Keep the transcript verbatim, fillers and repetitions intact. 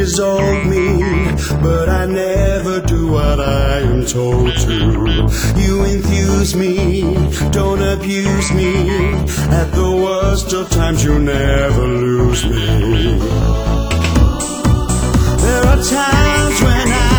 dissolve me, but I never do what I am told to. You infuse me, don't abuse me. At the worst of times you never lose me. There are times when I